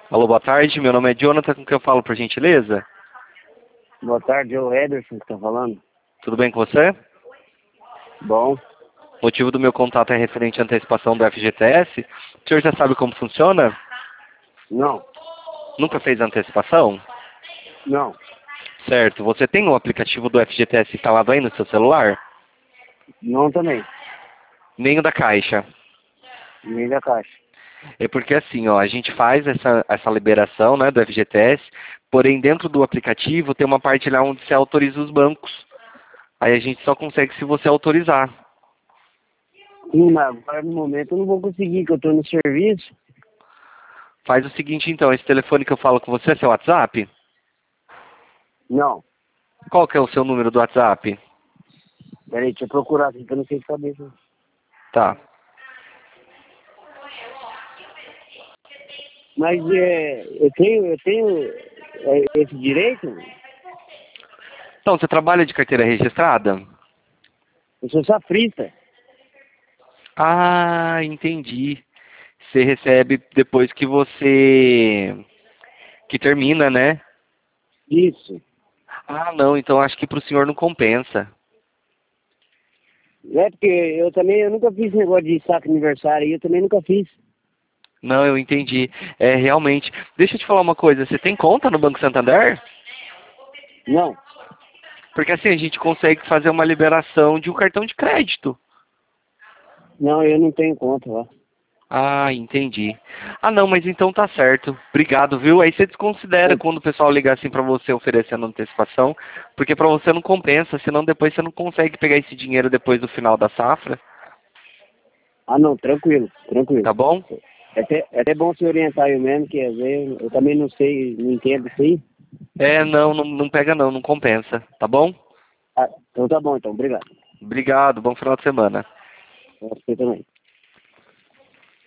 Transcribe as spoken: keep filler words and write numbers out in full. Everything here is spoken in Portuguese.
Alô, boa tarde. Meu nome é Jonathan, com quem eu falo, por gentileza? Boa tarde, é o Ederson que tá falando. Tudo bem com você? Bom, O motivo do meu contato é referente à antecipação do F G T S. O senhor já sabe como funciona? não, Nunca fez antecipação? não, Certo. Você tem o aplicativo do F G T S instalado aí no seu celular? não também, Nem o da Caixa. nem da caixa. É porque assim, ó, a gente faz essa, essa liberação, né, do F G T S, porém dentro do aplicativo tem uma parte lá onde você autoriza os bancos. Aí a gente só consegue se você autorizar. Sim, mas agora no momento eu não vou conseguir, que eu tô no serviço. Faz o seguinte então, esse telefone que eu falo com você é seu WhatsApp? Não, Qual que é o seu número do WhatsApp? peraí, deixa eu procurar aqui, que eu não sei de cabeça. Tá. Mas é, eu tenho, eu tenho é, esse direito? Então, você trabalha de carteira registrada? Eu sou safrista. Ah, entendi. Você recebe depois que você... que termina, né? Isso. Ah, não, então acho que para o senhor não compensa. É porque eu também, eu nunca fiz esse negócio de saco aniversário, eu também nunca fiz. Não, eu entendi. É, realmente. Deixa eu te falar uma coisa, você tem conta no Banco Santander? Não, Porque assim a gente consegue fazer uma liberação de um cartão de crédito. não, eu não tenho conta lá. Ah, entendi. Ah, não, mas então tá certo. Obrigado, viu? Aí você desconsidera quando o pessoal ligar assim pra você oferecendo antecipação, porque pra você não compensa, senão depois você não consegue pegar esse dinheiro depois do final da safra, Ah, não, tranquilo, tranquilo. tá bom? É até, é até bom se orientar eu mesmo, que às vezes eu também não sei, não entendo isso aí. É, não, não, não pega não, não compensa, tá bom? Ah, então tá bom, então, obrigado. Obrigado, bom final de semana. Você também.